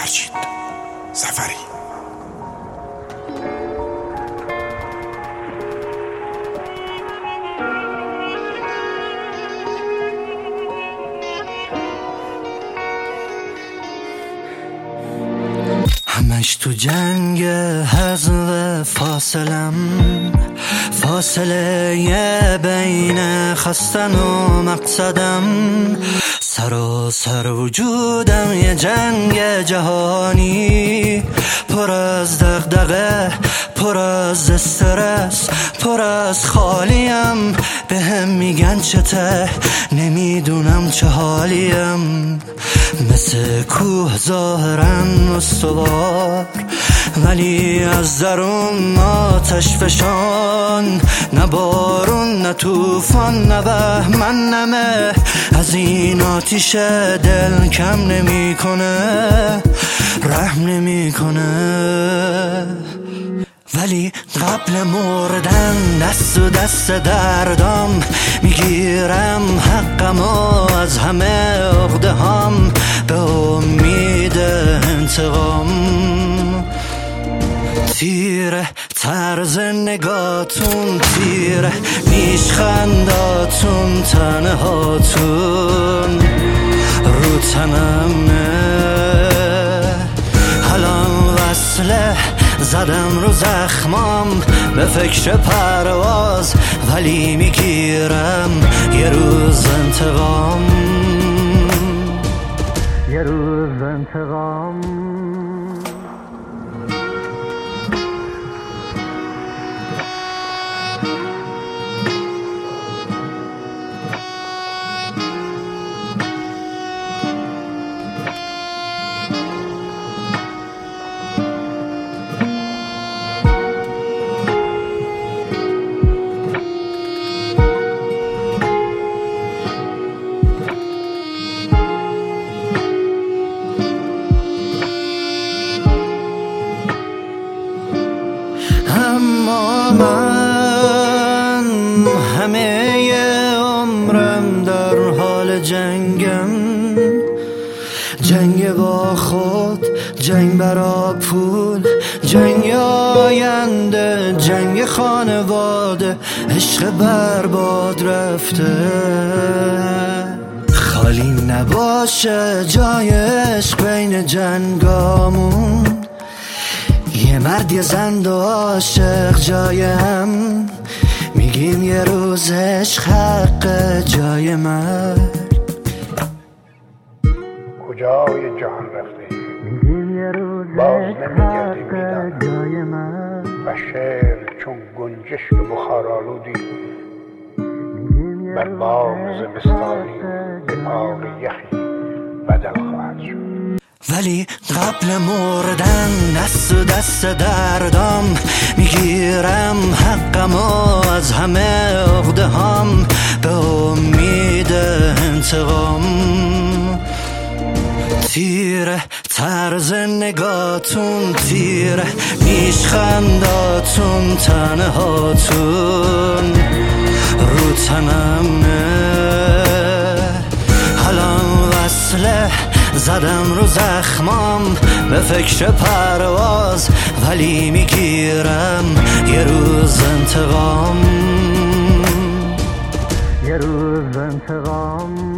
فرشید ظفری. همش تو جنگ هزل فاصله بین خواستن و مقصدم، سر وجودم یه جنگ جهانی، پر از دغدغه، پر از استرس، پر از خالیم. به هم میگن چته، نمیدونم چه حالیم. مثل کوه ظاهرن استوار، ولی از درون آتش فشان. نه بارون نه توفان نه بهمن نمه، از این آتیش دل کم نمیکنه، رحم نمیکنه. ولی قبل مردن دست و دست دردام میگیرم حقم و از همه عقده هام، به امید انتقام. تیره طرز نگاتون، تیره نیشخنداتون، تنهاتون رو تنمه. حالا وصله زدم رو زخمام، به فکر پرواز، ولی میگیرم یه روز انتقام، یه روز انتقام. اما من همه عمرم در حال جنگم، جنگ با خود، جنگ برا پول، جنگ آینده، جنگ خانواده. عشق برباد رفته، خالی نباشه جای عشق بین جنگامون. یه مرد یه زن و عاشق جای هم، میگیم یه روز عشق حق جای مرد. کجای جهان رفته، میگیم یه روز باز نمیگردی میدانم، جای مرد. و شعر چون گنجشک بخارآلودی بر بام زمستانی به پاک یخی بدل خواهد شد. ولی قبل مردن دست و دست دردام میگیرم حقم و از همه عقده هام، به امید انتقام. تیره طرز نگاتون، تیره نیشخنداتون، تنهاتون رو تنمه. حالا وصله زدم رو زخمام، به فکر پرواز، ولی میگیرم یه روز انتقام، یه روز انتقام.